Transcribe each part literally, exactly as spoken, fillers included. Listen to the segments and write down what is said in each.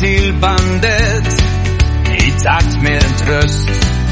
till bandet i takt med en tröst.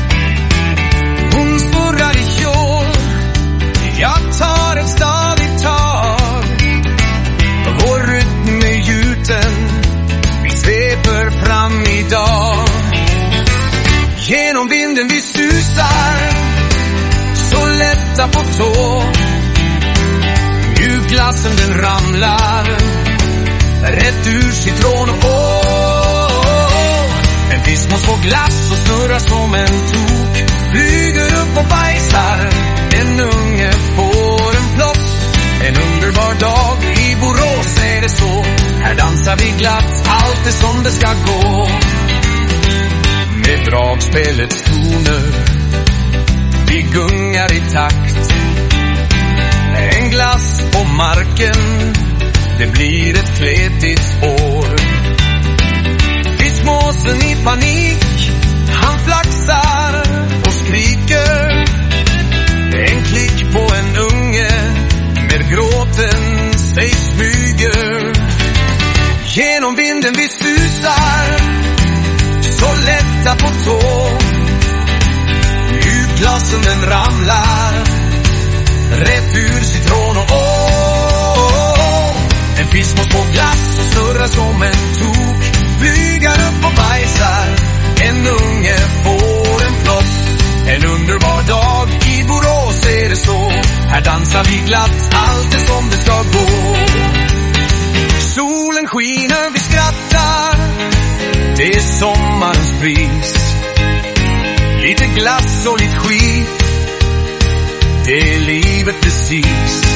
Hon spurrar i kjol, jag tar ett stadigt tag. Vår rytm är gjuten, vi sveper fram idag. Genom vinden vi susar, så lätta på tå. Mjukglassen den ramlar rätt ur citron och åh, en fisk måste få glass och snurrar som en tok. Flyger upp och bajsar, en unge får en plopp. En underbar dag i Borås är det så. Här dansar vi glatt, allt är som det ska gå. Med dragspelets toner, vi gungar i takt. En glass på marken, det blir ett kletigt spår. Fiskmåsen i panik, han flaxar och skriker. En klick på en unge, med gråten sig smyger. Genom vinden vi susar, så lätta på tå. Mjukglassen den ramlar rätt ur citron och åh, en fisk måste få glass och snurra som en tok. Flygar upp och bajsar, en unge får en plopp. En underbar dag i Borås är det så. Här dansar vi glatt, allt är som det ska gå. Solen skiner, vi skrattar, det är sommarens pris. Lite glass och lite skit, det är livet precis.